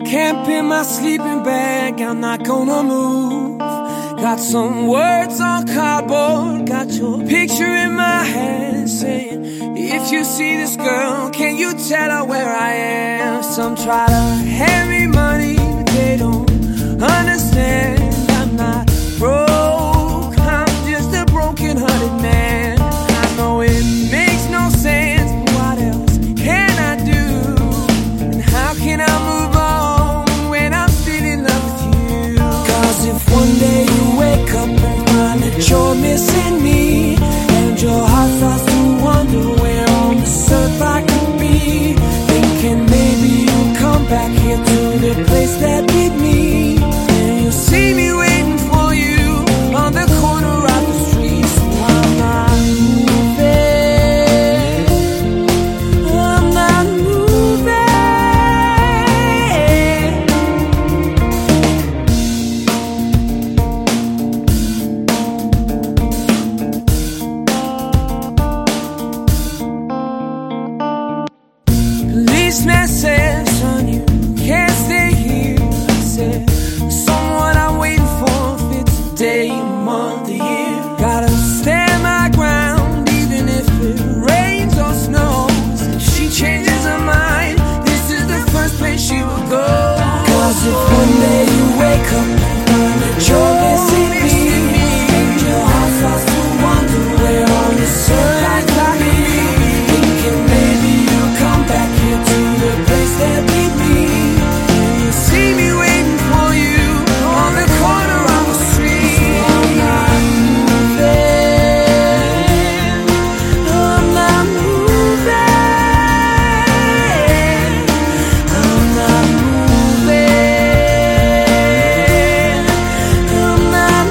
camp in my sleeping bag, I'm not gonna move. Got some words on cardboard, got your picture in my hand, saying, if you see this girl, can you tell her where I am? Some try to hand me money, but they don't understand. I'm not broke, I'm just a broken-hearted man. I know it makes no sense, but what else can I do? And how can I move on when I'm still in love with you? Cause if one day you wake up and find that you're missing me, and your heart starts to wonder where on this earth I could be, thinking maybe you'll come back here to the place that beat me, and you'll see me waiting for you on the corner of the street. So I'm not moving, I'm not moving. Policeman said, son, you can't stay here. I said, someone I'm waiting for fits the day, month, the year. Gotta stand my ground even if it rains or snows. If she changes her mind, this is the first place she will go. Cause if one day you wake up and find that you're missing me, and your heart starts to wonder where on this earth I could be, thinking maybe you'll come back here to the place that beat me, and you'll see me waiting for you on the corner of the street. I'm not moving, I'm not moving, I'm not moving, I'm not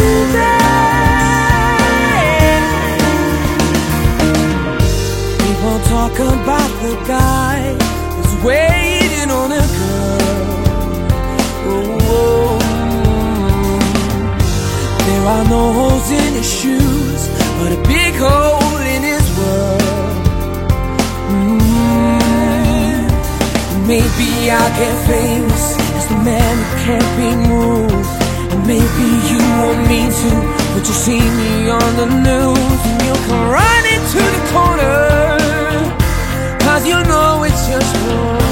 moving. People talk about the guy who's waiting on a girl. Oh, there are no holes in his shoes, but a big hole in his world. Maybe I'll get famous as the man who can't be moved, and maybe you won't mean to, but you'll see me on the news, and you'll come running to the corner, cause you know it's just wrong.